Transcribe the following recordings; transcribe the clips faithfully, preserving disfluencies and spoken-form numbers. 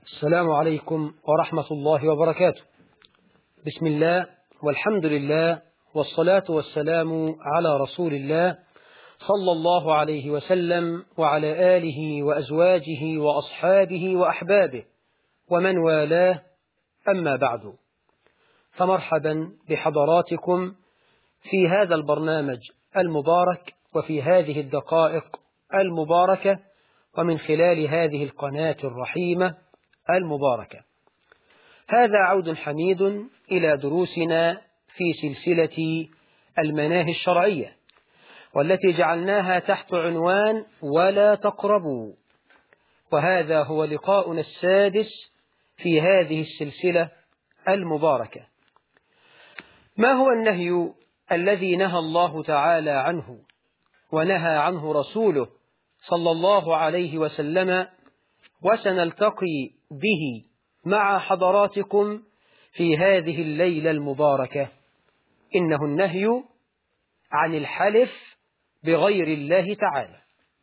السلام عليكم ورحمة الله وبركاته. بسم الله والحمد لله والصلاة والسلام على رسول الله صلى الله عليه وسلم وعلى آله وأزواجه وأصحابه وأحبابه ومن والاه، أما بعد، فمرحبا بحضراتكم في هذا البرنامج المبارك وفي هذه الدقائق المباركة ومن خلال هذه القناة الرحيمة المباركة. هذا عود حميد إلى دروسنا في سلسلة المناهي الشرعية، والتي جعلناها تحت عنوان ولا تقربوا، وهذا هو لقاؤنا السادس في هذه السلسلة المباركة. ما هو النهي الذي نهى الله تعالى عنه ونهى عنه رسوله صلى الله عليه وسلم، وسنلتقي به مع حضراتكم في هذه الليلة المباركة؟ إنه النهي عن الحلف بغير الله تعالى.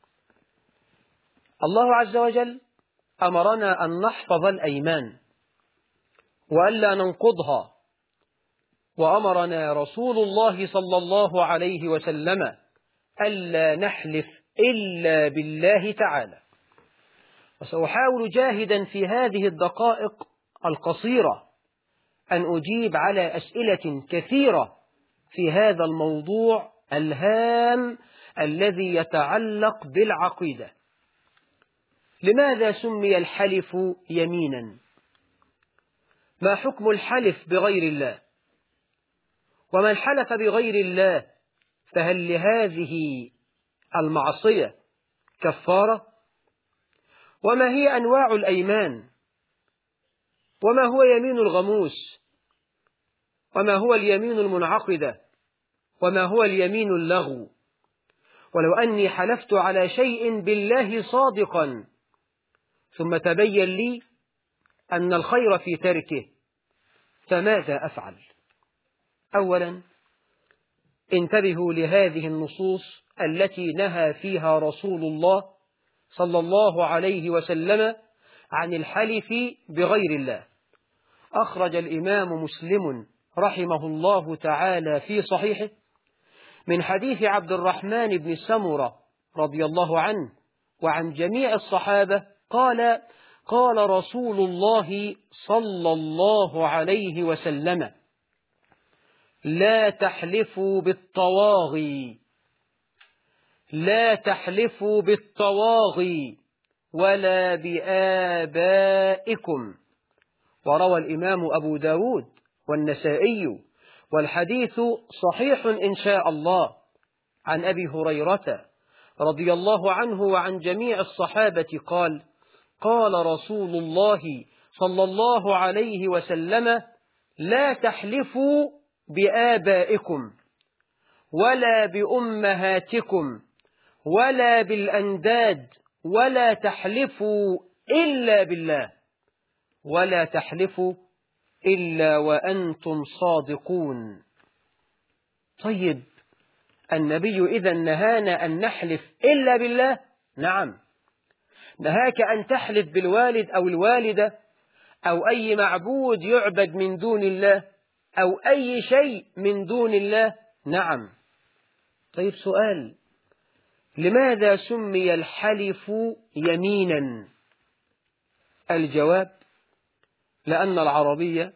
الله عز وجل أمرنا أن نحفظ الأيمان وألا ننقضها، وأمرنا رسول الله صلى الله عليه وسلم ألا نحلف إلا بالله تعالى. وسأحاول جاهدا في هذه الدقائق القصيرة أن أجيب على أسئلة كثيرة في هذا الموضوع الهام الذي يتعلق بالعقيدة. لماذا سمي الحلف يمينا؟ ما حكم الحلف بغير الله؟ ومن حلف بغير الله فهل لهذه المعصية كفارة؟ وما هي أنواع الأيمان؟ وما هو يمين الغموس؟ وما هو اليمين المنعقدة؟ وما هو اليمين اللغو؟ ولو أني حلفت على شيء بالله صادقا ثم تبين لي أن الخير في تركه، فماذا أفعل؟ أولا، انتبهوا لهذه النصوص التي نهى فيها رسول الله صلى الله عليه وسلم عن الحلف بغير الله. أخرج الإمام مسلم رحمه الله تعالى في صحيحه من حديث عبد الرحمن بن سمرة رضي الله عنه وعن جميع الصحابة قال: قال رسول الله صلى الله عليه وسلم: لا تحلفوا بالطواغي، لا تحلفوا بالطواغي ولا بآبائكم. وروى الإمام أبو داود والنسائي، والحديث صحيح إن شاء الله، عن أبي هريرة رضي الله عنه وعن جميع الصحابة قال: قال رسول الله صلى الله عليه وسلم: لا تحلفوا بآبائكم ولا بأمهاتكم ولا بالأنداد، ولا تحلفوا إلا بالله، ولا تحلفوا إلا وأنتم صادقون. طيب، النبي إذا نهانا أن نحلف إلا بالله؟ نعم. نهاك أن تحلف بالوالد أو الوالدة أو أي معبود يعبد من دون الله أو أي شيء من دون الله؟ نعم. طيب، سؤال: لماذا سمي الحلف يمينا؟ الجواب: لأن العربية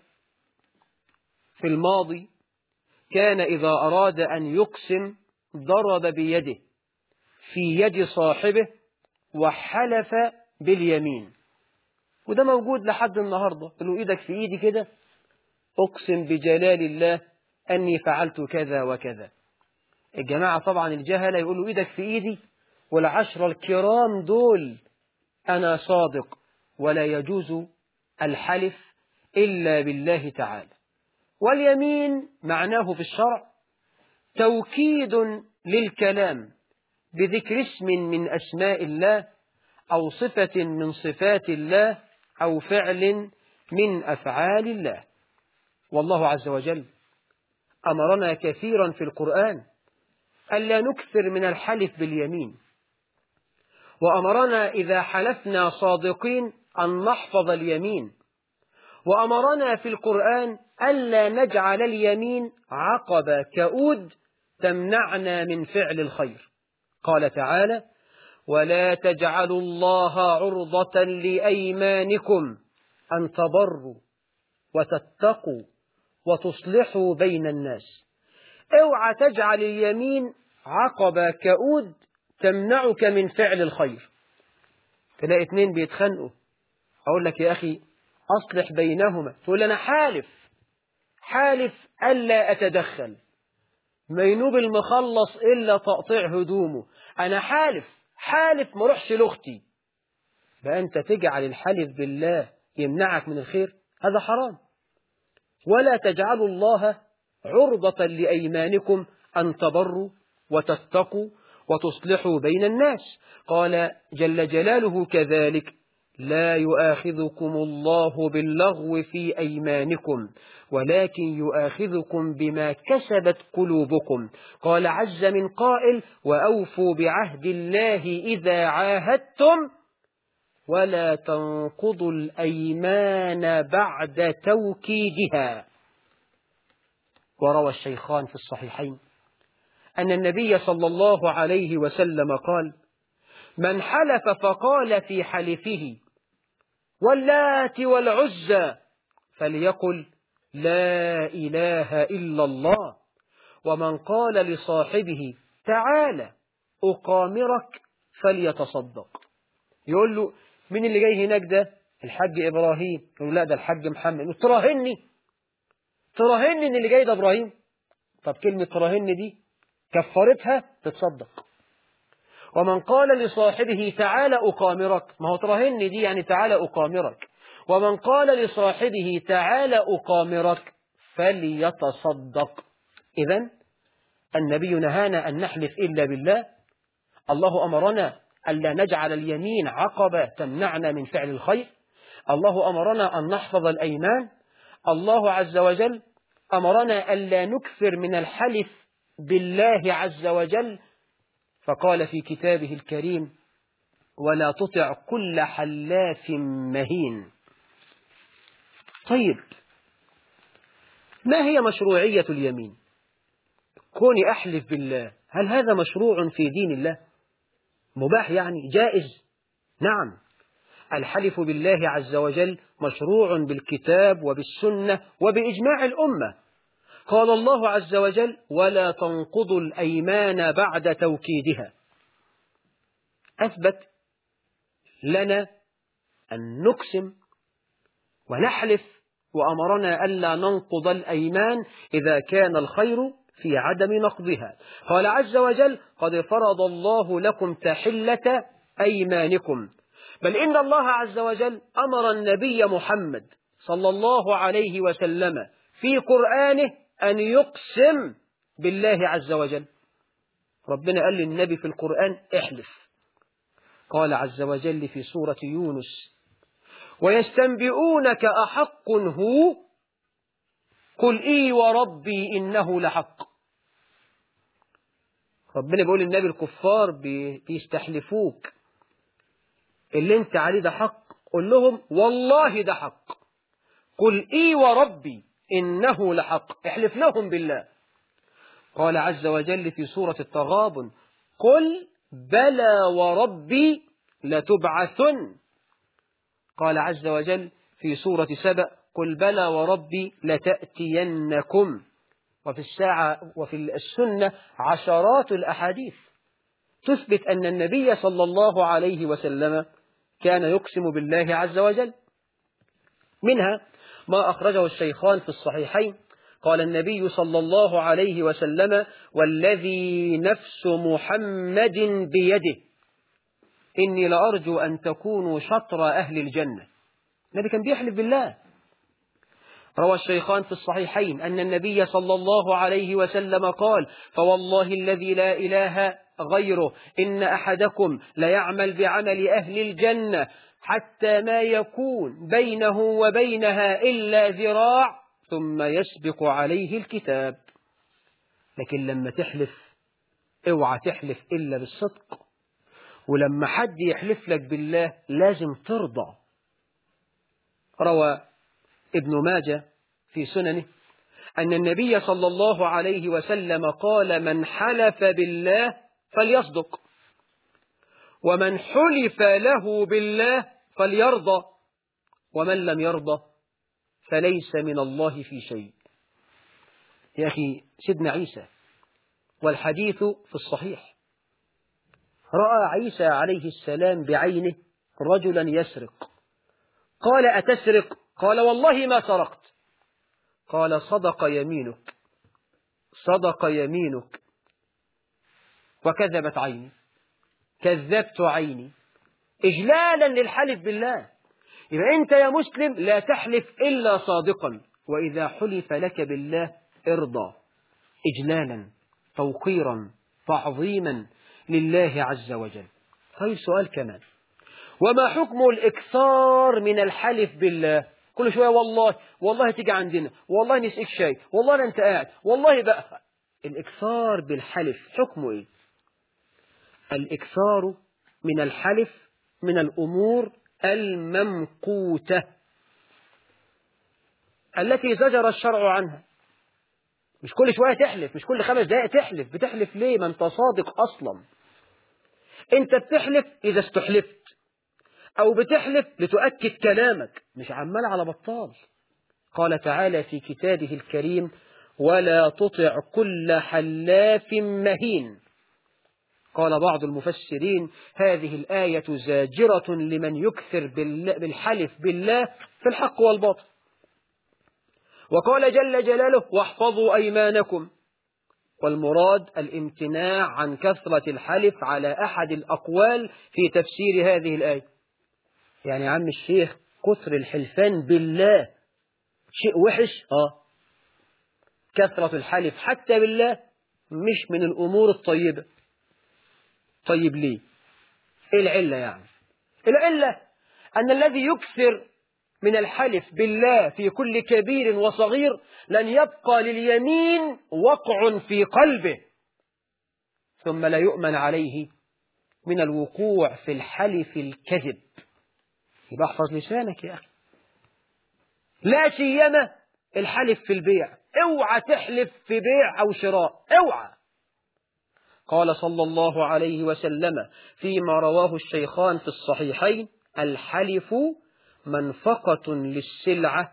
في الماضي كان إذا أراد أن يقسم ضرب بيده في يد صاحبه وحلف باليمين، وده موجود لحد النهاردة. قالوا إيدك في إيدي كده، أقسم بجلال الله أني فعلت كذا وكذا. الجماعة طبعا الجهلة يقولوا إيدك في إيدي، والعشرة الكرام دول أنا صادق. ولا يجوز الحلف إلا بالله تعالى. واليمين معناه في الشرع توكيد للكلام بذكر اسم من أسماء الله أو صفة من صفات الله أو فعل من أفعال الله. والله عز وجل أمرنا كثيرا في القرآن ألا نكثر من الحلف باليمين، وأمرنا إذا حلفنا صادقين أن نحفظ اليمين، وأمرنا في القرآن ألا نجعل اليمين عقبة كؤود تمنعنا من فعل الخير. قال تعالى: ولا تجعلوا الله عرضة لأيمانكم أن تبروا وتتقوا وتصلحوا بين الناس. اوعى تجعل اليمين عقبة كؤود تمنعك من فعل الخير. تلاقي اتنين بيتخانقوا، أقول لك يا أخي أصلح بينهما، تقول أنا حالف حالف ألا أتدخل، ما ينوب المخلص إلا تقطيع هدومه، أنا حالف حالف ما روحش لأختي. بقى أنت تجعل الحلف بالله يمنعك من الخير، هذا حرام. ولا تجعلوا الله عرضة لأيمانكم أن تبروا وتتقوا وتصلحوا بين الناس. قال جل جلاله كذلك: لا يؤاخذكم الله باللغو في أيمانكم ولكن يؤاخذكم بما كسبت قلوبكم. قال عز من قائل: وأوفوا بعهد الله إذا عاهدتم ولا تنقضوا الأيمان بعد توكيدها. وروى الشيخان في الصحيحين أن النبي صلى الله عليه وسلم قال: من حلف فقال في حلفه واللات والعزى فليقل لا إله إلا الله. ومن قال لصاحبه تعالى أقامرك فليتصدق. يقول له: مين اللي جاي هناك ده؟ الحاج إبراهيم. يقول له: لا، ده الحاج محمد. تراهني تراهني ان اللي جاي ده إبراهيم؟ طب كلمة تراهني دي كفرتها تتصدق. ومن قال لصاحبه تعالى أقامرك، ما هو تراهني دي يعني تعالى أقامرك. ومن قال لصاحبه تعالى أقامرك فليتصدق. إذن النبي نهانا أن نحلف إلا بالله. الله أمرنا ألا نجعل اليمين عقبة تمنعنا من فعل الخير. الله أمرنا أن نحفظ الأيمان. الله عز وجل أمرنا ألا نكثر من الحلف بالله عز وجل، فقال في كتابه الكريم: ولا تطع كل حلاف مهين. طيب، ما هي مشروعية اليمين؟ كوني أحلف بالله، هل هذا مشروع في دين الله؟ مباح يعني؟ جائز؟ نعم، الحلف بالله عز وجل مشروع بالكتاب وبالسنة وبإجماع الأمة. قال الله عز وجل: ولا تنقضوا الأيمان بعد توكيدها. أثبت لنا أن نقسم ونحلف، وأمرنا ألا ننقض الأيمان إذا كان الخير في عدم نقضها. قال عز وجل: قد فرض الله لكم تحلة أيمانكم. بل إن الله عز وجل أمر النبي محمد صلى الله عليه وسلم في قرآنه أن يقسم بالله عز وجل. ربنا قال للنبي في القرآن: احلف. قال عز وجل في سورة يونس: ويستنبئونك أحق هو قل إي وربي إنه لحق. ربنا بيقول للنبي: الكفار بيستحلفوك، اللي انت عليه ده حق، قل لهم والله ده حق. قل إي وربي إنه لحق، احلف لهم بالله. قال عز وجل في سورة التغابن: قل بلى وربي لتبعثن. قال عز وجل في سورة سبأ: قل بلى وربي لتأتينكم. وفي الساعة وفي السنة عشرات الأحاديث تثبت أن النبي صلى الله عليه وسلم كان يقسم بالله عز وجل. منها ما أخرجه الشيخان في الصحيحين، قال النبي صلى الله عليه وسلم: والذي نفس محمد بيده إني لأرجو أن تكونوا شطر أهل الجنة. النبي كان بيحلف بالله. روى الشيخان في الصحيحين أن النبي صلى الله عليه وسلم قال: فوالله الذي لا إله غيره إن أحدكم ليعمل بعمل أهل الجنة حتى ما يكون بينه وبينها إلا ذراع ثم يسبق عليه الكتاب. لكن لما تحلف اوعى تحلف إلا بالصدق، ولما حد يحلف لك بالله لازم ترضى. روى ابن ماجه في سننه أن النبي صلى الله عليه وسلم قال: من حلف بالله فليصدق، ومن حلف له بالله فليرضى، ومن لم يرضى فليس من الله في شيء. يا أخي سيدنا عيسى والحديث في الصحيح رأى عيسى عليه السلام بعينه رجلا يسرق، قال: أتسرق؟ قال: والله ما سرقت. قال: صدق يمينك، صدق يمينك. وكذبت عيني، كذبت عيني، إجلالا للحلف بالله. يبقى أنت يا مسلم لا تحلف إلا صادقا، وإذا حلف لك بالله ارضى، إجلالا توقيرا تعظيما لله عز وجل. طيب سؤال كمان: وما حكم الإكثار من الحلف بالله؟ كل شوية والله والله تيجي عندنا، والله نسقيك شاي، والله لا أنت قاعد، والله بقى. الإكثار بالحلف حكمه إيه؟ الإكثار من الحلف من الأمور الممقوتة التي زجر الشرع عنها. مش كل شوية تحلف، مش كل خمس دقائق تحلف. بتحلف ليه؟ ما أنت صادق أصلا. أنت بتحلف إذا استحلفت، أو بتحلف لتؤكد كلامك، مش عمال على بطال. قال تعالى في كتابه الكريم: ولا تطع كل حلاف مهين. قال بعض المفسرين: هذه الآية زاجرة لمن يكثر بالحلف بالله في الحق والباطل. وقال جل جلاله: واحفظوا أيمانكم. والمراد الامتناع عن كثرة الحلف على أحد الأقوال في تفسير هذه الآية. يعني يا عم الشيخ كثر الحلفان بالله شيء وحش؟ آه كثرة الحلف حتى بالله مش من الأمور الطيبة. طيب ليه؟ إيه العلة يعني؟ العلة أن الذي يكثر من الحلف بالله في كل كبير وصغير لن يبقى لليمين وقع في قلبه، ثم لا يؤمن عليه من الوقوع في الحلف الكذب. يبقى احفظ لسانك يا أخي، لا سيما الحلف في البيع. اوعى تحلف في بيع أو شراء، اوعى. قال صلى الله عليه وسلم فيما رواه الشيخان في الصحيحين: الحلف منفقة للسلعة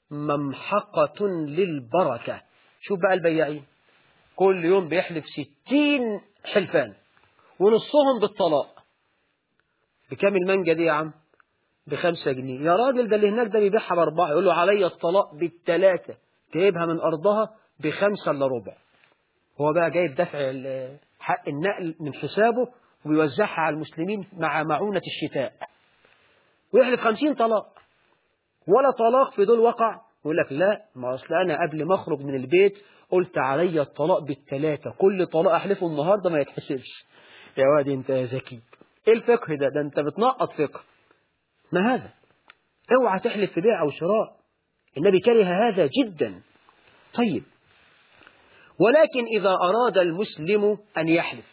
ممحقة للبركة. شوف بقى البياعين كل يوم بيحلف ستين حلفان ونصهم بالطلاق. بكام المانجا دي يا عم؟ بخمسة جنيه. يا راجل ده اللي هناك ده بيبيعها بأربعة، يقول له علي الطلاق بالثلاثة، جايبها من أرضها بخمسة إلا ربع. هو بقى جايب دفع حق النقل من حسابه ويوزعها على المسلمين مع معونة الشتاء، ويحلف خمسين طلاق. ولا طلاق في دول وقع. يقول لك لا، ما أصل أنا قبل ما أخرج من البيت قلت علي الطلاق بالثلاثة، كل طلاق أحلفه النهاردة ما يتحسبش. يا وادي أنت يا ذكي، إيه الفقه ده؟ ده أنت بتنقط فقه. ما هذا؟ اوعى تحلف في بيع أو شراء، النبي كره هذا جدا. طيب، ولكن إذا أراد المسلم أن يحلف،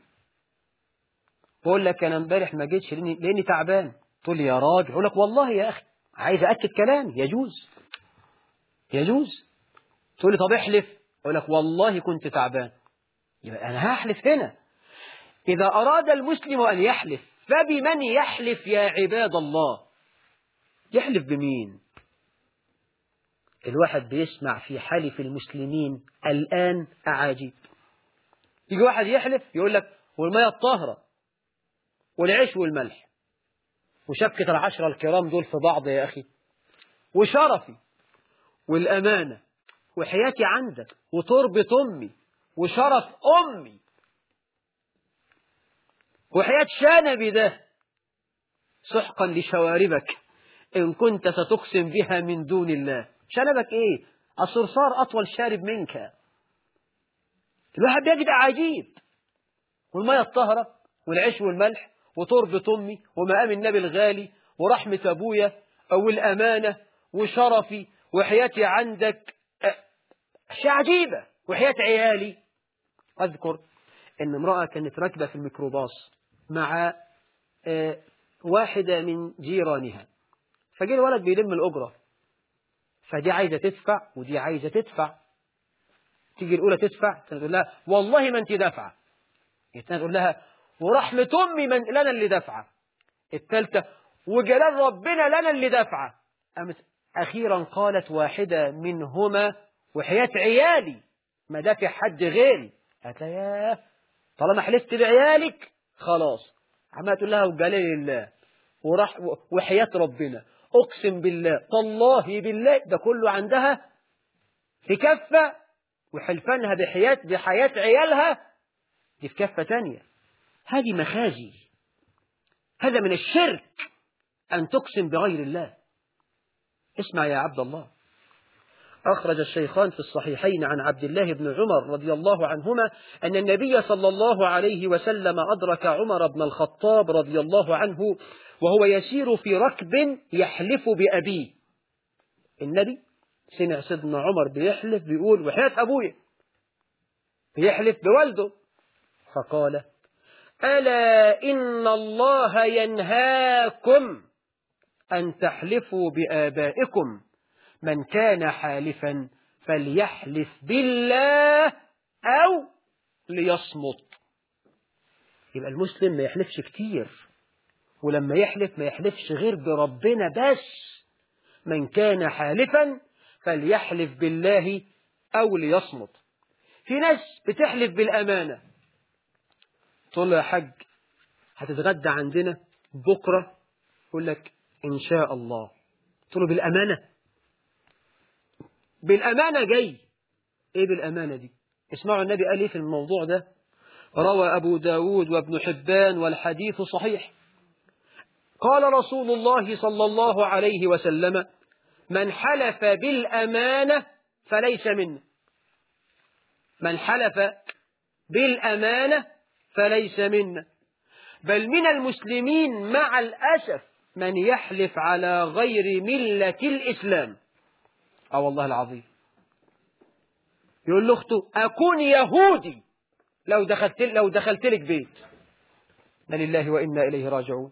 بقول لك أنا امبارح ما جيتش لأني, لأني تعبان، تقول لي يا راجل، أقول لك والله يا أخي عايز أأكد كلامي، يجوز يجوز. تقول لي طب احلف، أقول لك والله كنت تعبان، يبقى أنا هحلف هنا. إذا أراد المسلم أن يحلف فبمن يحلف يا عباد الله؟ يحلف بمين؟ الواحد بيسمع في حلف المسلمين الآن أعاجيب. يجي واحد يحلف يقول لك والمية الطاهرة والعيش والملح وشبكة العشرة الكرام دول في بعض يا أخي، وشرفي والأمانة وحياتي عندك وتربة أمي وشرف أمي وحياة شنبي ده، سحقا لشواربك إن كنت ستقسم بها من دون الله. شنبك إيه؟ الصرصار أطول شارب منك. الواحد بيجد عجيب. والمية الطاهرة والعيش والملح وتربة أمي ومقام النبي الغالي ورحمة أبويا والأمانة وشرفي وحياتي عندك، أشياء عجيبة، وحياة عيالي. أذكر أن امرأة كانت راكبة في الميكروباص مع واحدة من جيرانها، فجي الولد بيلم الأجرة، فدي عايزة تدفع ودي عايزة تدفع. تيجي الأولى تدفع تقول لها والله ما أنت دافعة. الثانية تقول لها ورحمة أمي من لنا اللي دافعة. الثالثة وجلال ربنا لنا اللي دافعة. أخيرا قالت واحدة منهما وحياة عيالي ما دافع حد غيري. قالت لها ياه طالما حلفت بعيالك خلاص. عمالة تقول لها وجلال الله ورح وحياة ربنا أقسم بالله والله بالله، ده كله عندها في كفة، وحلفانها بحياة بحياة عيالها دي في كفة تانية. هذه مخازي، هذا من الشرك أن تقسم بغير الله. اسمع يا عبد الله، أخرج الشيخان في الصحيحين عن عبد الله بن عمر رضي الله عنهما أن النبي صلى الله عليه وسلم أدرك عمر بن الخطاب رضي الله عنه وهو يسير في ركب يحلف بأبيه. النبي سمع سيدنا عمر بيحلف بيقول وحياة أبويا، بيحلف بوالده، فقال ألا إن الله ينهاكم أن تحلفوا بآبائكم، من كان حالفا فليحلف بالله أو ليصمت. يبقى المسلم ما يحلفش كتير، ولما يحلف ما يحلفش غير بربنا بس. من كان حالفا فليحلف بالله أو ليصمت. في ناس بتحلف بالأمانة، تقول له يا حاج هتتغدى عندنا بكرة، يقول لك إن شاء الله. تقول له بالأمانة، بالأمانة جاي. إيه بالأمانة دي؟ اسمعوا النبي قال إيه في الموضوع ده. روى أبو داود وابن حبان والحديث صحيح. قال رسول الله صلى الله عليه وسلم من حلف بالأمانة فليس منا. من حلف بالأمانة فليس منا، بل من المسلمين مع الأسف من يحلف على غير ملة الإسلام. اه والله العظيم. يقول لاخته أكون يهودي لو دخلت لو دخلت لك بيت. إنا لله وإنا إليه راجعون.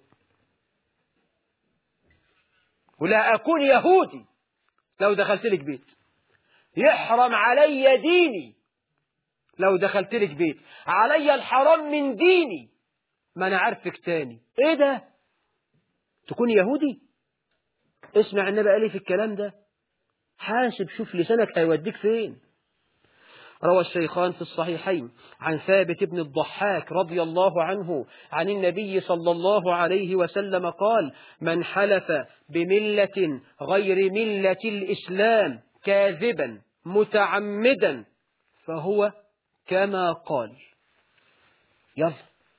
ولا أكون يهودي لو دخلت لك بيت. يحرم علي ديني لو دخلت لك بيت، علي الحرام من ديني ما أنا عارفك تاني. إيه ده؟ تكون يهودي؟ اسمع النبي قال لي في الكلام ده، حاسب شوف لسانك هيوديك فين. روى الشيخان في الصحيحين عن ثابت بن الضحاك رضي الله عنه عن النبي صلى الله عليه وسلم قال من حلف بملة غير ملة الإسلام كاذبا متعمدا فهو كما قال. يلا،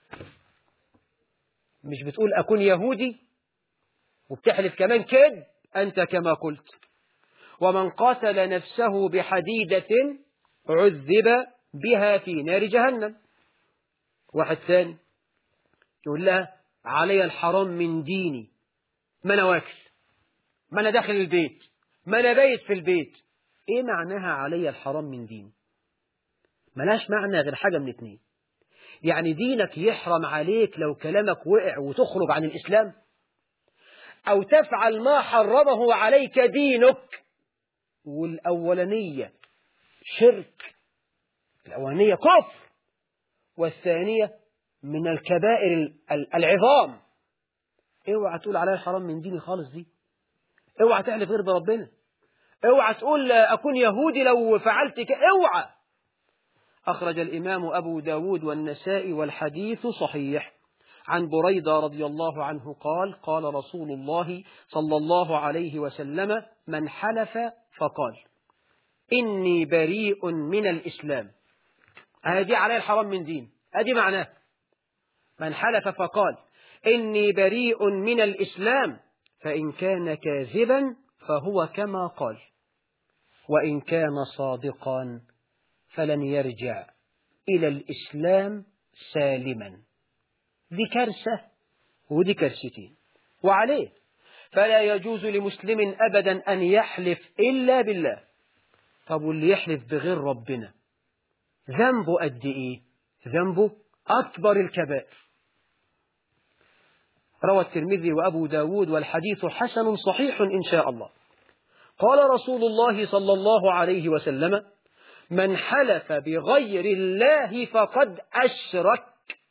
مش بتقول أكون يهودي وبتحلف كمان كذب، أنت كما قلت. ومن قتل نفسه بحديدة عذب بها في نار جهنم. واحد ثاني يقول لها علي الحرام من ديني، ما أنا واكل، ما أنا داخل البيت، ما أنا بايت في البيت. إيه معناها علي الحرام من ديني؟ ملاش معنى غير حاجة من اتنين. يعني دينك يحرم عليك لو كلامك وقع وتخرج عن الإسلام، أو تفعل ما حرمه عليك دينك. والأولانية شرك، الأولانية كفر، والثانية من الكبائر العظام. اوعى تقول عليها الحرام من ديني خالص دي. اوعى تحلف غير بربنا. اوعى تقول أكون يهودي لو فعلت كده. اوعى. أخرج الإمام أبو داود والنسائي والحديث صحيح عن بريدة رضي الله عنه قال قال رسول الله صلى الله عليه وسلم من حلف فقال إني بريء من الإسلام، هذه عليه الحرام من دين، هذه معناه. من حلف فقال إني بريء من الإسلام فإن كان كاذبا فهو كما قال، وإن كان صادقا فلن يرجع إلى الإسلام سالما. دي كارثة ودي كارثتين. وعليه فلا يجوز لمسلم أبدا أن يحلف إلا بالله. طب واللي يحلف بغير ربنا ذنبه قد إيه؟ ذنبه أكبر الكبائر. روى الترمذي وأبو داود والحديث حسن صحيح إن شاء الله. قال رسول الله صلى الله عليه وسلم: من حلف بغير الله فقد أشرك.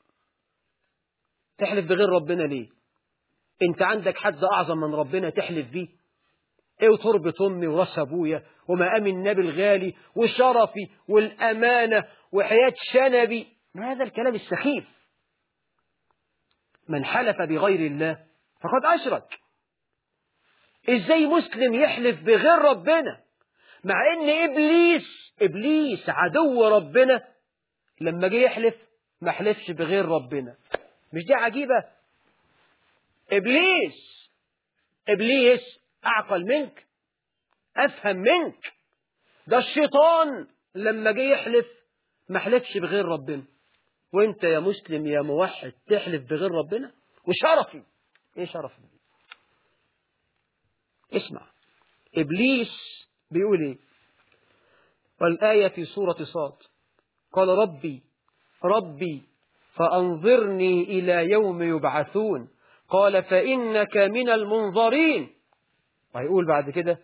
تحلف بغير ربنا ليه؟ انت عندك حد أعظم من ربنا تحلف بيه؟ ايه وتربة أمي وراس أبويا ومقام النبي الغالي وشرفي والأمانة وحياة شنبي؟ ما هذا الكلام السخيف. من حلف بغير الله فقد أشرك. ازاي مسلم يحلف بغير ربنا مع ان ابليس ابليس عدو ربنا لما جه يحلف ما حلفش بغير ربنا؟ مش دي عجيبة؟ ابليس ابليس اعقل منك، افهم منك. ده الشيطان لما جه يحلف ما حلفش بغير ربنا، وانت يا مسلم يا موحد تحلف بغير ربنا؟ وشرفي ايه شرفي؟ اسمع ابليس بيقول ايه. والآية في سورة صاد: قال ربي ربي فأنظرني إلى يوم يبعثون قال فإنك من المنظرين. وهيقول بعد كده: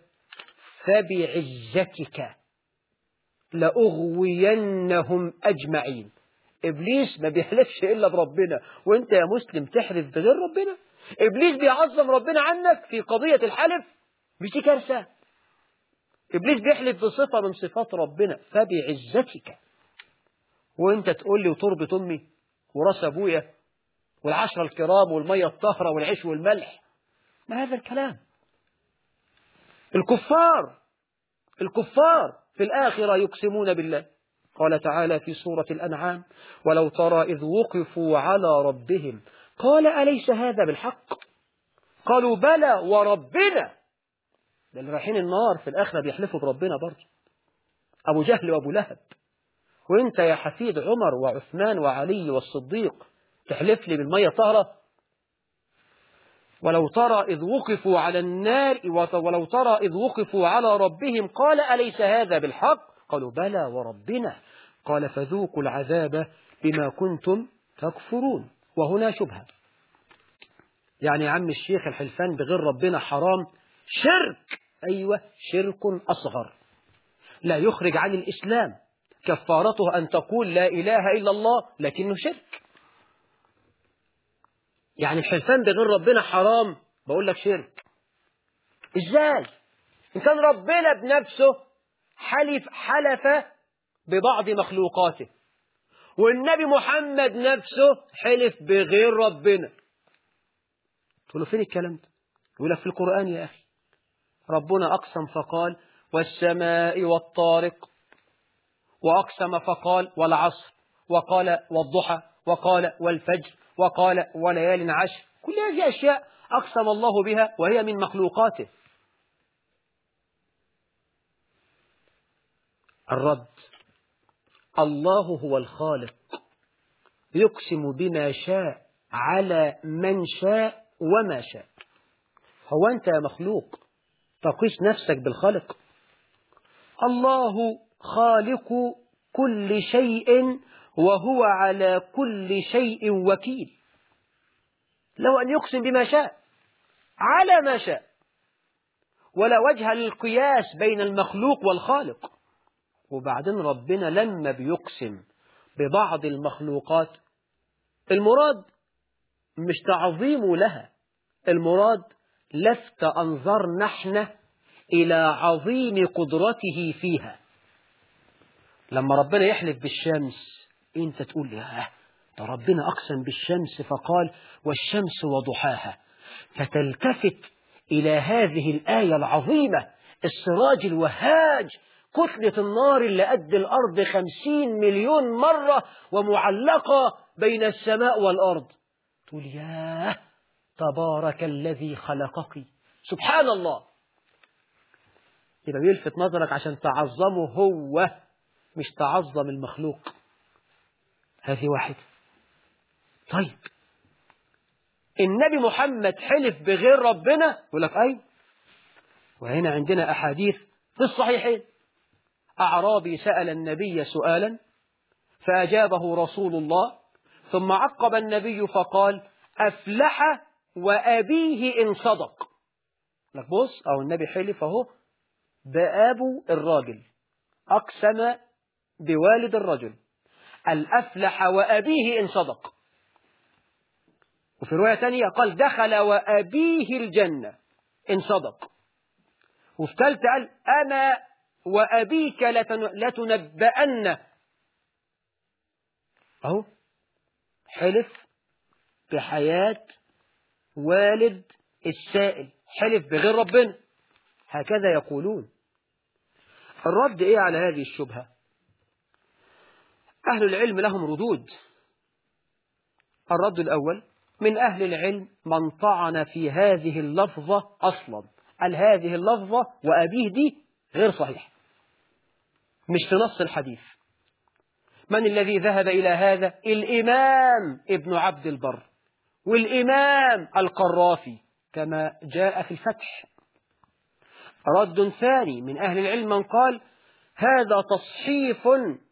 فبعزتك لأغوينهم أجمعين. إبليس ما بيحلفش إلا بربنا، وإنت يا مسلم تحلف بغير ربنا؟ إبليس بيعظم ربنا عنك في قضية الحلف؟ مش دي كارثة؟ إبليس بيحلف بصفة من صفات ربنا، فبعزتك، وإنت تقول لي وتربة أمي وراس أبويا والعشرة الكرام والمية الطهرة والعيش والملح؟ ما هذا الكلام؟ الكفار الكفار في الآخرة يقسمون بالله. قال تعالى في سورة الأنعام: ولو ترى إذ وقفوا على ربهم قال أليس هذا بالحق؟ قالوا بلى وربنا. ده اللي رايحين النار في الآخرة بيحلفوا بربنا برضه، أبو جهل وأبو لهب. وإنت يا حفيد عمر وعثمان وعلي والصديق تحلف لي بالمية طهرة؟ ولو ترى إذ وقفوا على النار ولو ترى إذ وقفوا على ربهم قال أليس هذا بالحق؟ قالوا بلى وربنا. قال فذوقوا العذاب بما كنتم تكفرون. وهنا شبهة. يعني يا عم الشيخ الحلفان بغير ربنا حرام؟ شرك، أيوة شرك أصغر لا يخرج عن الإسلام، كفارته أن تقول لا إله إلا الله، لكنه شرك. يعني الحلفان بغير ربنا حرام؟ بقول لك شرك. إزاي؟ إن كان ربنا بنفسه حلف حلف ببعض مخلوقاته، والنبي محمد نفسه حلف بغير ربنا، تقول له فين الكلام ده؟ يقول لك في القرآن يا أخي. ربنا أقسم فقال والسماء والطارق، وأقسم فقال والعصر، وقال والضحى، وقال والفجر، وقال وليال عشر. كل هذه أشياء أقسم الله بها وهي من مخلوقاته. الرد: الله هو الخالق، يقسم بما شاء على من شاء وما شاء. هو أنت يا مخلوق تقيس نفسك بالخالق؟ الله خالق كل شيء وهو على كل شيء وكيل. له أن يقسم بما شاء على ما شاء، ولا وجه للقياس بين المخلوق والخالق. وبعدين ربنا لما بيقسم ببعض المخلوقات المراد مش تعظيم لها، المراد لفت أنظرنا احنا إلى عظيم قدرته فيها. لما ربنا يحلف بالشمس انت تقول ياه ده ربنا أقسم بالشمس فقال والشمس وضحاها، فتلتفت إلى هذه الآية العظيمة، السراج الوهاج، كتلة النار اللي قد الأرض خمسين مليون مرة ومعلقة بين السماء والأرض، تقول ياه تبارك الذي خلقك، سبحان الله. يبقى بيلفت نظرك عشان تعظمه هو، مش تعظم المخلوق. هذه واحدة. طيب النبي محمد حلف بغير ربنا؟ يقول لك أي. وهنا عندنا أحاديث في الصحيحين. أعرابي سأل النبي سؤالا فأجابه رسول الله، ثم عقب النبي فقال أفلح وأبيه إن صدق. لك بص، أو النبي حلف أهو بأبو الراجل، أقسم بوالد الرجل، الأفلح وأبيه إن صدق. وفي رواية ثانية قال دخل وأبيه الجنة إن صدق. وفي ثالثة قال أنا وأبيك لتنبأن. أهو حلف بحياة والد السائل، حلف بغير ربنا. هكذا يقولون. الرد إيه على هذه الشبهة؟ أهل العلم لهم ردود. الرد الأول: من أهل العلم من طعن في هذه اللفظة أصلا، قال هذه اللفظة وأبيه دي غير صحيح، مش في نص الحديث. من الذي ذهب إلى هذا؟ الإمام ابن عبد البر والإمام القرافي كما جاء في الفتح. رد ثاني: من أهل العلم من قال هذا تصحيف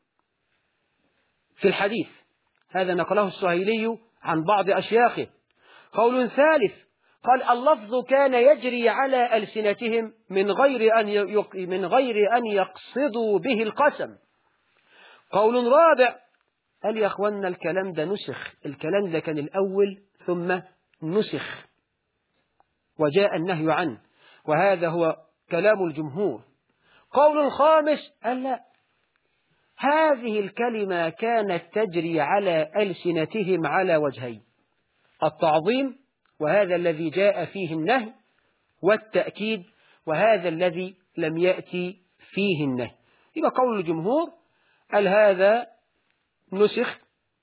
في الحديث، هذا نقله السهيلي عن بعض أشياخه. قول ثالث: قال اللفظ كان يجري على ألسنتهم من غير أن يق... من غير أن يقصدوا به القسم. قول رابع: قال يا أخوانا الكلام ده نسخ، الكلام ده كان الأول ثم نسخ وجاء النهي عنه، وهذا هو كلام الجمهور. قول خامس: قال لا، هذه الكلمة كانت تجري على ألسنتهم على وجهين: التعظيم، وهذا الذي جاء فيه النهي، والتأكيد، وهذا الذي لم يأتي فيه النهي. يبقى قول الجمهور قال هذا نسخ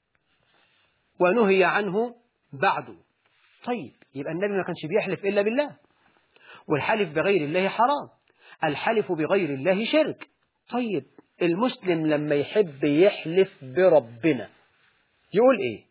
ونهي عنه بعده. طيب، يبقى النبي ما كانش بيحلف إلا بالله، والحلف بغير الله حرام، الحلف بغير الله شرك. طيب، المسلم لما يحب يحلف بربنا يقول إيه؟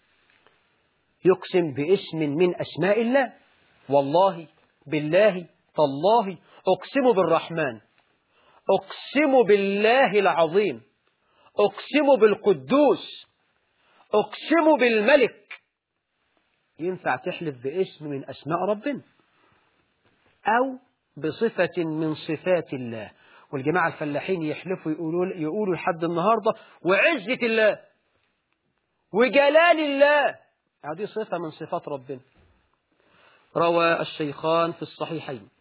يقسم باسم من أسماء الله، والله بالله تالله أقسم بالرحمن، أقسم بالله العظيم، أقسم بالقدوس، أقسم بالملك. ينفع تحلف باسم من أسماء ربنا أو بصفة من صفات الله. والجماعة الفلاحين يحلفوا يقولوا يقولوا لحد النهاردة وعزة الله وجلال الله، هذه صفة من صفات ربنا. روى الشيخان في الصحيحين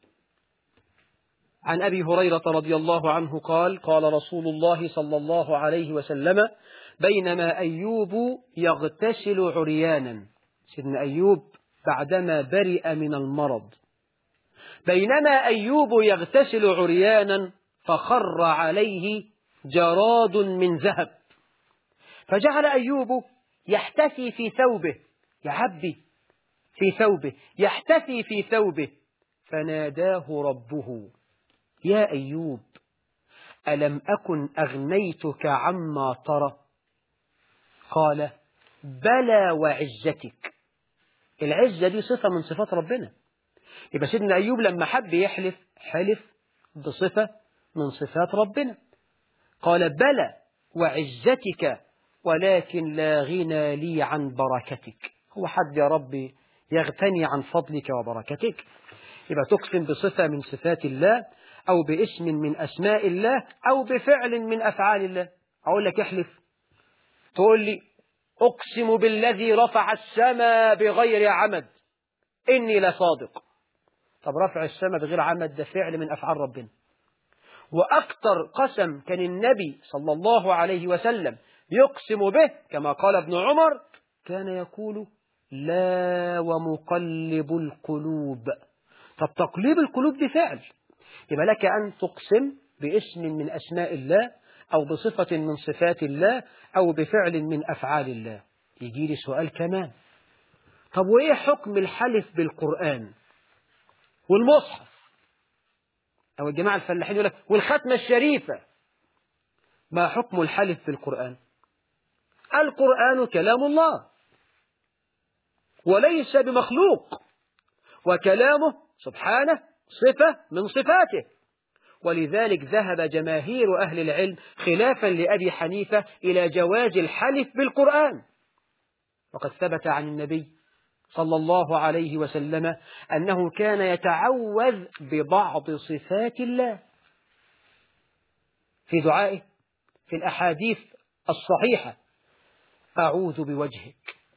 عن أبي هريرة رضي الله عنه قال: قال رسول الله صلى الله عليه وسلم: بينما أيوب يغتسل عريانا، سيدنا أيوب بعدما برئ من المرض، بينما أيوب يغتسل عريانا فخر عليه جراد من ذهب، فجعل أيوب يحتفي في ثوبه، يعبي في ثوبه، يحتفي في ثوبه، فناداه ربه: يا أيوب ألم أكن أغنيتك عما ترى؟ قال: بلى وعزتك. العزة دي صفة من صفات ربنا. يبقى سيدنا أيوب لما حب يحلف حلف بصفة من صفات ربنا، قال: بلى وعزتك ولكن لا غنى لي عن بركتك. هو حد يا ربي يغتني عن فضلك وبركتك؟ يبقى تقسم بصفة من صفات الله أو باسم من أسماء الله أو بفعل من أفعال الله. أقول لك احلف، تقول لي أقسم بالذي رفع السماء بغير عمد إني لصادق. طب رفع السماء بغير عمد ده فعل من أفعال ربنا، وأكثر قسم كان النبي صلى الله عليه وسلم يقسم به كما قال ابن عمر، كان يقول: لا ومقلب القلوب. طب تقليب القلوب دي فعل، يبقى لك أن تقسم باسم من أسماء الله أو بصفة من صفات الله أو بفعل من أفعال الله. يجي لي سؤال كمان: طب وإيه حكم الحلف بالقرآن والمصحف؟ أو الجماعة الفلاحين يقول لك والختمة الشريفة، ما حكم الحلف بالقرآن؟ القرآن كلام الله وليس بمخلوق، وكلامه سبحانه صفة من صفاته، ولذلك ذهب جماهير أهل العلم خلافا لأبي حنيفة إلى جواز الحلف بالقرآن، وقد ثبت عن النبي صلى الله عليه وسلم أنه كان يتعوذ ببعض صفات الله في دعائه في الأحاديث الصحيحة: أعوذ بوجهك،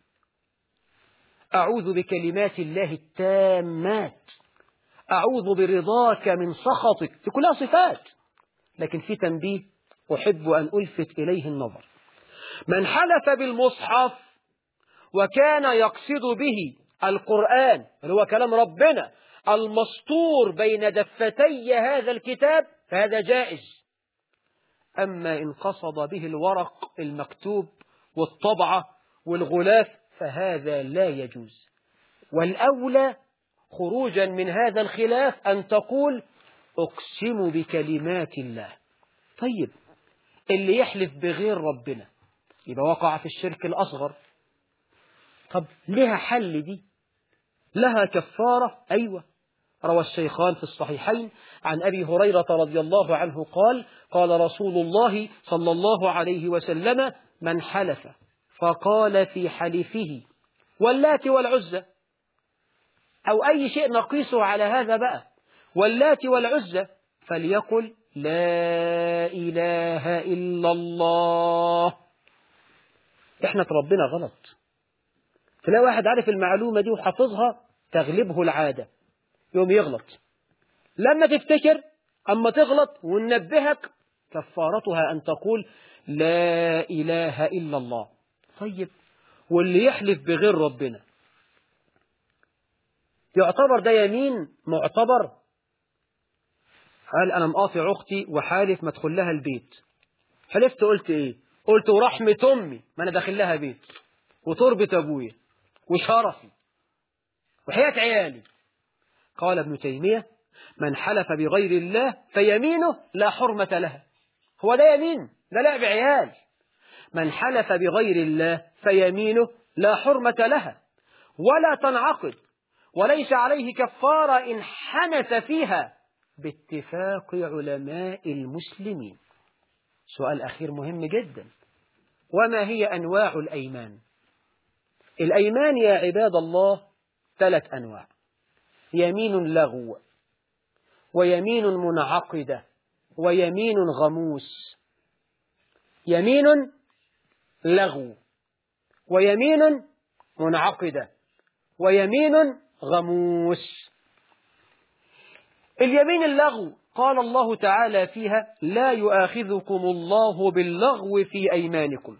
أعوذ بكلمات الله التامات، أعوذ برضاك من سخطك. في كلها صفات، لكن في تنبيه أحب أن ألفت إليه النظر: من حلف بالمصحف وكان يقصد به القرآن اللي هو كلام ربنا المسطور بين دفتي هذا الكتاب فهذا جائز. أما إن قصد به الورق المكتوب والطبعة والغلاف فهذا لا يجوز. والأولى خروجا من هذا الخلاف أن تقول أقسم بكلمات الله. طيب اللي يحلف بغير ربنا يبقى وقع في الشرك الأصغر. طب لها حل دي؟ لها كفارة؟ أيوة. روى الشيخان في الصحيحين عن أبي هريرة رضي الله عنه قال: قال رسول الله صلى الله عليه وسلم: من حلف فقال في حلفه واللات والعزى، أو أي شيء نقيسه على هذا بقى، واللات والعزى، فليقل لا إله إلا الله. إحنا ربنا غلط. تلاقي واحد عارف المعلومة دي وحافظها تغلبه العادة يوم يغلط. لما تفتكر أما تغلط وننبهك كفارتها أن تقول لا إله إلا الله. طيب واللي يحلف بغير ربنا يعتبر ده يمين معتبر؟ قال أنا مقاطع أختي وحالف ما ادخل لها البيت. حلفت قلت إيه؟ قلت ورحمة أمي ما أنا داخل لها بيت، وتربة أبويا، وشرفي، وحياة عيالي. قال ابن تيمية: من حلف بغير الله فيمينه لا حرمة لها. هو ده يمين؟ ده لعب عيال. من حلف بغير الله فيمينه لا حرمة لها ولا تنعقد، وليس عليه كفارة إن حنث فيها باتفاق علماء المسلمين. سؤال أخير مهم جدا: وما هي أنواع الأيمان؟ الأيمان يا عباد الله ثلاث أنواع: يمين لغو، ويمين منعقدة، ويمين غموس. يمين لغو، ويمين منعقدة، ويمين غموس. اليمين اللغو قال الله تعالى فيها: لا يؤاخذكم الله باللغو في أيمانكم.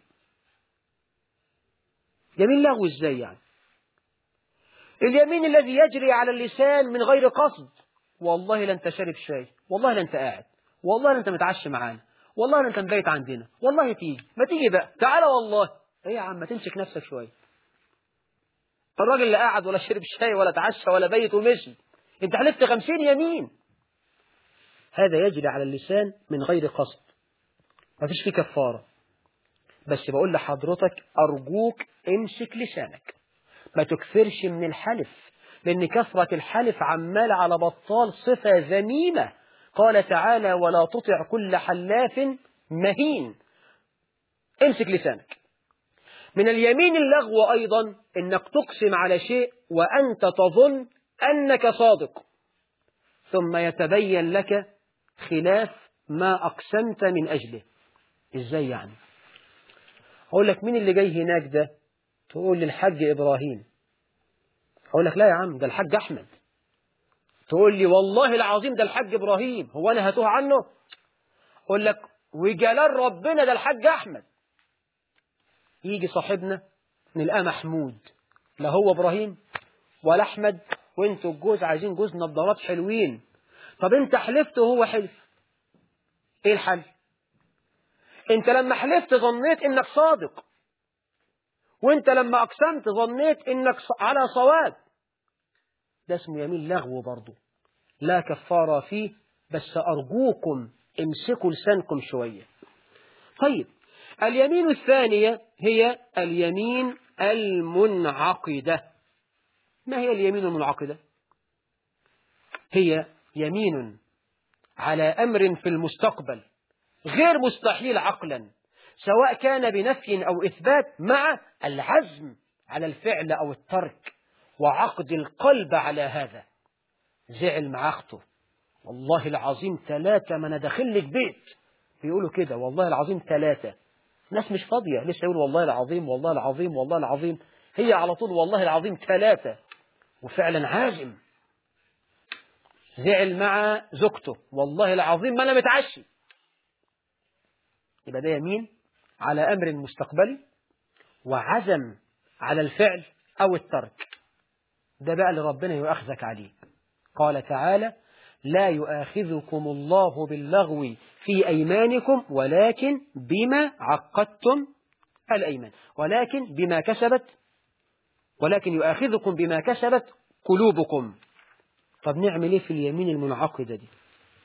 يمين لغو ازاي يعني؟ اليمين الذي يجري على اللسان من غير قصد: والله لا انت شارب شاي، والله لا انت قاعد، والله لا انت متعشى معانا، والله لا انت مبيت عندنا، والله تيجي، ما تيجي بقى، تعالى والله. ايه يا عم ما تمسك نفسك شويه. الراجل لا قاعد ولا شرب شاي ولا تعشى ولا بيت ومشي، انت حلفت خمسين يمين. هذا يجري على اللسان من غير قصد، ما فيش فيه كفارة. بس بقول لحضرتك أرجوك امسك لسانك، ما تكثرش من الحلف، لأن كثرة الحلف عمال على بطال صفة ذميمة. قال تعالى: ولا تطع كل حلاف مهين. امسك لسانك. من اليمين اللغو أيضا إنك تقسم على شيء وأنت تظن أنك صادق، ثم يتبين لك خلاف ما أقسمت من أجله. إزاي يعني؟ أقول لك مين اللي جاي هناك ده؟ تقول لي الحاج إبراهيم. أقول لك لا يا عم ده الحاج أحمد. تقول لي والله العظيم ده الحاج إبراهيم، هو أنا هتوه عنه؟ أقول لك وجلال ربنا ده الحاج أحمد. يجي صاحبنا نلقاه محمود، لا هو إبراهيم ولا أحمد، وانتوا الجوز عايزين جوز نظارات حلوين. طب انت حلفت وهو حلف، ايه الحل؟ انت لما حلفت ظنيت انك صادق، وانت لما اقسمت ظنيت انك على صواب. ده اسمه يمين لغو برضه، لا كفارة فيه، بس ارجوكم امسكوا لسانكم شوية. طيب اليمين الثانية هي اليمين المنعقدة. ما هي اليمين المنعقدة؟ هي يمين على أمر في المستقبل غير مستحيل عقلا، سواء كان بنفي أو إثبات، مع العزم على الفعل أو الترك، وعقد القلب على هذا. زعل مع أخته، والله العظيم ثلاثة ما أنا داخل لك بيت، بيقولوا كده والله العظيم ثلاثة، ناس مش فاضية لسه يقول والله العظيم والله العظيم والله العظيم، هي على طول والله العظيم ثلاثة، وفعلا عازم. زعل مع زوجته، والله العظيم ما أنا متعشي، يبقى ده يمين على أمر مستقبلي وعزم على الفعل أو الترك. ده بقى اللي ربنا يؤاخذك عليه. قال تعالى: لا يؤاخذكم الله باللغو في أيمانكم ولكن بما عقدتم الأيمان، ولكن بما كسبت ولكن يؤاخذكم بما كسبت قلوبكم. طب نعمل ايه في اليمين المنعقدة دي؟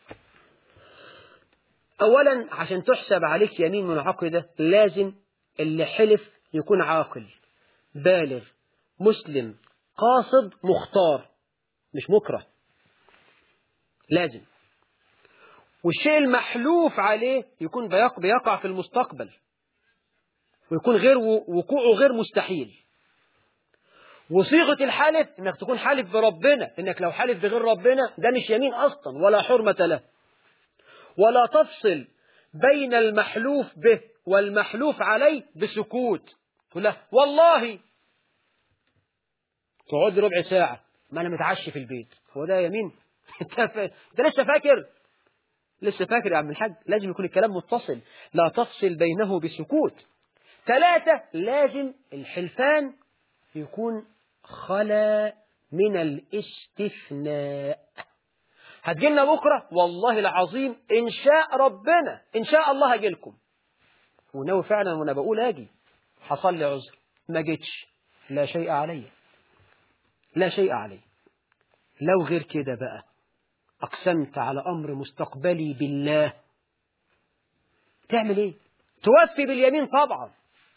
أولا عشان تحسب عليك يمين منعقدة لازم اللي حلف يكون عاقل بالغ مسلم قاصد مختار، مش مكره، لازم. والشيء المحلوف عليه يكون بيقع في المستقبل ويكون غير وقوعه غير مستحيل. وصيغة الحلف انك تكون حالف بربنا، انك لو حالف بغير ربنا ده مش يمين اصلا ولا حرمة له. ولا تفصل بين المحلوف به والمحلوف عليه بسكوت، تقول له والله، تقعد ربع ساعة ما انا متعشي في البيت، هو ده يمين؟ انت انت لسه فاكر لسه فاكر يا عم الحاج؟ لازم يكون الكلام متصل، لا تفصل بينه بسكوت. ثلاثة، لازم الحلفان يكون خلا من الاستثناء. هتجيلنا بكرة والله العظيم إن شاء ربنا إن شاء الله هجيلكم، وناوي فعلا وأنا بقول أجي، حصل لي عذر ما جيتش، لا شيء علي لا شيء علي. لو غير كده بقى أقسمت على أمر مستقبلي بالله، تعمل إيه؟ توفي باليمين طبعا،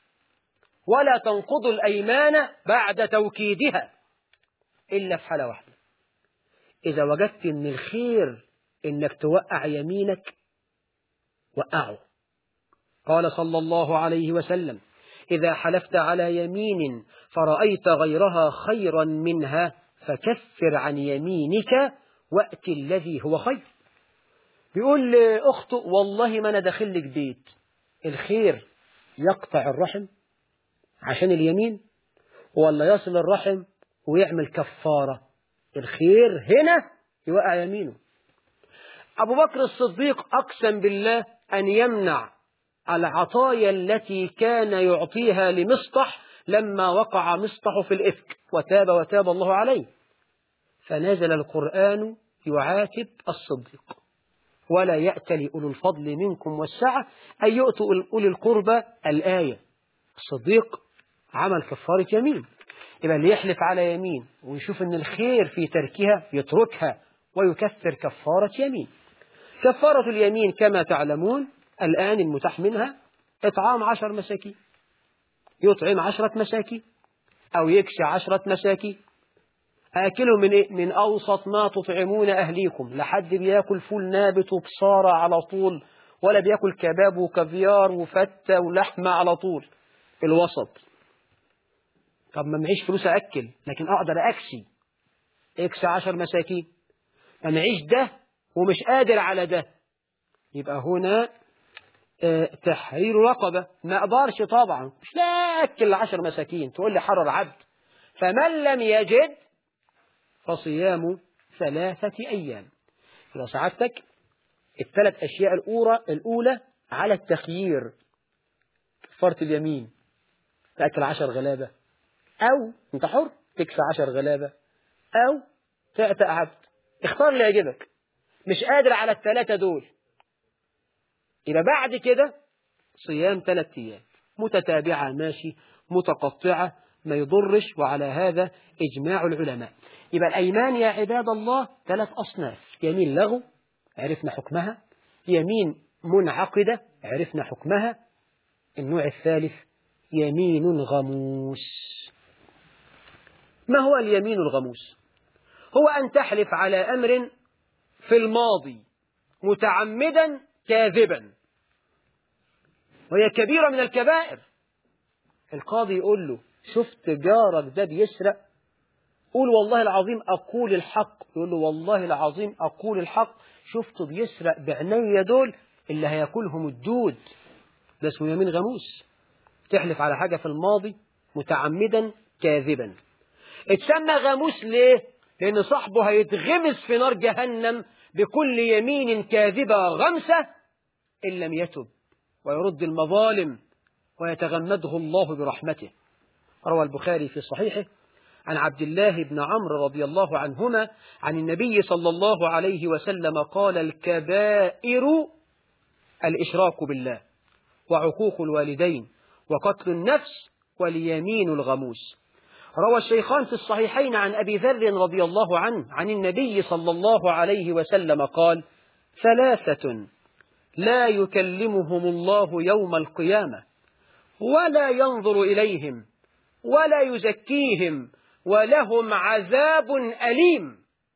ولا تنقض الأيمان بعد توكيدها إلا في حالة واحدة، إذا وجدت من الخير إنك توقع يمينك وقعه. قال صلى الله عليه وسلم: إذا حلفت على يمين فرأيت غيرها خيرا منها فكفر عن يمينك وأت الذي هو خير. بيقول لأخته والله ما أنا داخل لك بيت، الخير يقطع الرحم عشان اليمين ولا يصل الرحم ويعمل كفارة؟ الخير هنا يوقع يمينه. أبو بكر الصديق أقسم بالله أن يمنع العطايا التي كان يعطيها لمصطح لما وقع مصطح في الإفك، وتاب وتاب الله عليه، فنزل القرآن يعاتب الصديق: ولا يأتل أولو الفضل منكم والسعة أن يؤتوا أولي القربى. الآية. الصديق عمل كفارة يمين، يبقى اللي يحلف على يمين ويشوف أن الخير في تركها يتركها ويكفر كفارة يمين. كفارة اليمين كما تعلمون الآن المتاح منها إطعام عشر مساكين، يطعم عشرة مساكين أو يكسى عشرة مساكين. آكلوا من إيه؟ من أوسط ما تطعمون أهليكم. لحد بياكل فول نابت وبصارة على طول، ولا بياكل كباب وكافيار وفتة ولحمة على طول، الوسط. طب ما معيش فلوس أكل لكن أقدر أكسي، اكسى عشر مساكين. ما معيش ده ومش قادر على ده، يبقى هنا اه تحرير رقبة. ما أقدرش طبعا، مش لا أكل عشر مساكين، تقول لي حرر عبد. فمن لم يجد فصيام ثلاثة أيام. لو سعادتك الثلاث أشياء الأولى الأولى على التخيير، كفارة اليمين تأكل عشر غلابة، أو أنت حر تكسى عشر غلابة، أو تعتق عبد. اختار اللي يعجبك. مش قادر على الثلاثة دول، يبقى بعد كده صيام ثلاث أيام متتابعة، ماشي، متقطعة ما يضرش. وعلى هذا إجماع العلماء. يبقى الأيمان يا عباد الله ثلاث أصناف: يمين لغو عرفنا حكمها، يمين منعقدة عرفنا حكمها، النوع الثالث يمين غموس. ما هو اليمين الغموس؟ هو أن تحلف على أمر في الماضي متعمدا كاذبا، وهي كبيرة من الكبائر. القاضي يقول له: شفت جارك ده بيسرق؟ قول والله العظيم أقول الحق، يقول له والله العظيم أقول الحق. شفته بيسرق بعناية دول اللي هياكلهم الدود، ده اسمه يمين غموس. تحلف على حاجة في الماضي متعمدا كاذبا. اتسمى غموس ليه؟ لأن صاحبه هيتغمس في نار جهنم بكل يمين كاذبة غمسة إن لم يتب ويرد المظالم ويتغمده الله برحمته. روى البخاري في صحيحه عن عبد الله بن عمرو رضي الله عنهما عن النبي صلى الله عليه وسلم قال: الكبائر الإشراك بالله وعقوق الوالدين وقتل النفس واليمين الغموس. روى الشيخان في الصحيحين عن أبي ذر رضي الله عنه عن النبي صلى الله عليه وسلم قال: ثلاثة لا يكلمهم الله يوم القيامة ولا ينظر إليهم ولا يزكيهم ولهم عذاب أليم.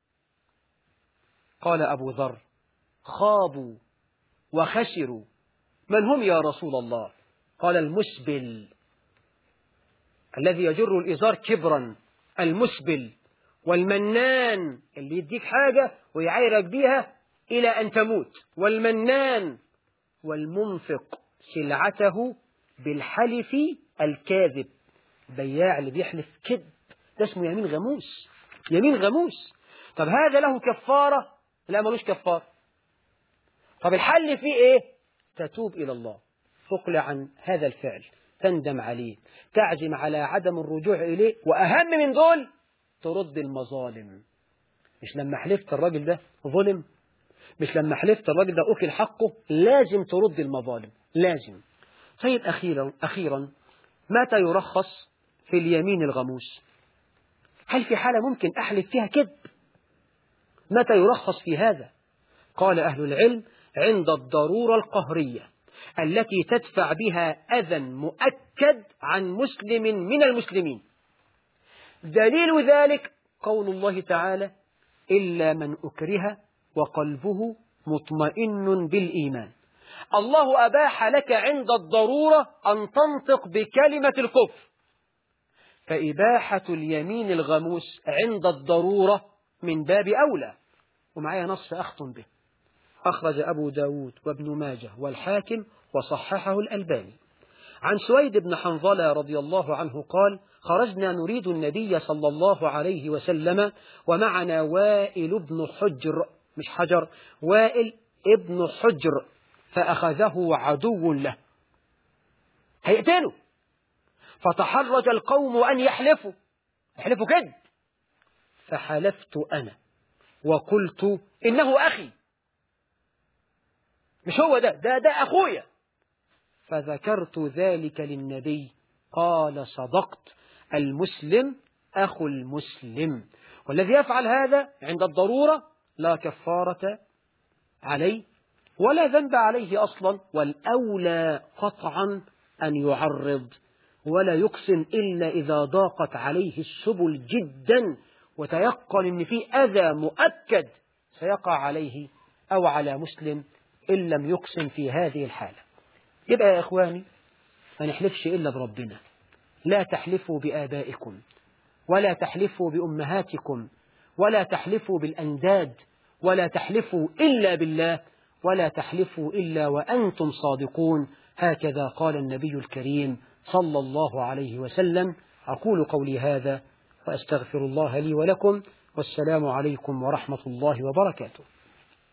قال أبو ذر: خابوا وخسروا. من هم يا رسول الله؟ قال: المسبل الذي يجر الإزار كبرا، المسبل، والمنان اللي يديك حاجة ويعايرك بيها إلى أن تموت، والمنان، والمنفق سلعته بالحلف الكاذب، بياع اللي بيحلف كذب، ده اسمه يمين غموس. يمين غموس. طب هذا له كفارة؟ لا، ملوش كفارة. طب الحل فيه ايه؟ تتوب إلى الله، تقلع عن هذا الفعل، تندم عليه، تعزم على عدم الرجوع إليه، وأهم من دول ترد المظالم. مش لما حلفت الراجل ده ظلم، مش لما حلفت الراجل ده أكل حقه، لازم ترد المظالم، لازم. طيب أخيرا أخيرا متى يرخص في اليمين الغموس؟ هل في حالة ممكن أحلف فيها كذب؟ متى يرخص في هذا؟ قال أهل العلم: عند الضرورة القهرية التي تدفع بها أذى مؤكد عن مسلم من المسلمين. دليل ذلك قول الله تعالى: إلا من أكره وقلبه مطمئن بالإيمان. الله أباح لك عند الضرورة أن تنطق بكلمة الكفر، فإباحة اليمين الغموس عند الضرورة من باب أولى. ومعايا نص أختم به، أخرج أبو داود وابن ماجه والحاكم وصححه الألباني عن سويد بن حنظلة رضي الله عنه قال: خرجنا نريد النبي صلى الله عليه وسلم ومعنا وائل بن حجر، مش حجر، وائل ابن حجر، فأخذه عدو له هيقتله، فتحرج القوم أن يحلفوا يحلفوا كذب، فحلفت أنا وقلت: إنه أخي، مش هو ده ده ده أخويا. فذكرت ذلك للنبي، قال: صدقت، المسلم أخو المسلم، والذي يفعل هذا عند الضرورة لا كفارة عليه ولا ذنب عليه أصلا، والأولى قطعا أن يعرض ولا يقسم إلا إذا ضاقت عليه السبل جدا وتيقن أن في أذى مؤكد سيقع عليه أو على مسلم إن لم يقسم في هذه الحالة. يبقى يا إخواني ما نحلفش إلا بربنا. لا تحلفوا بآبائكم ولا تحلفوا بأمهاتكم ولا تحلفوا بالأنداد ولا تحلفوا إلا بالله ولا تحلفوا إلا وأنتم صادقون. هكذا قال النبي الكريم صلى الله عليه وسلم. أقول قولي هذا وأستغفر الله لي ولكم، والسلام عليكم ورحمة الله وبركاته.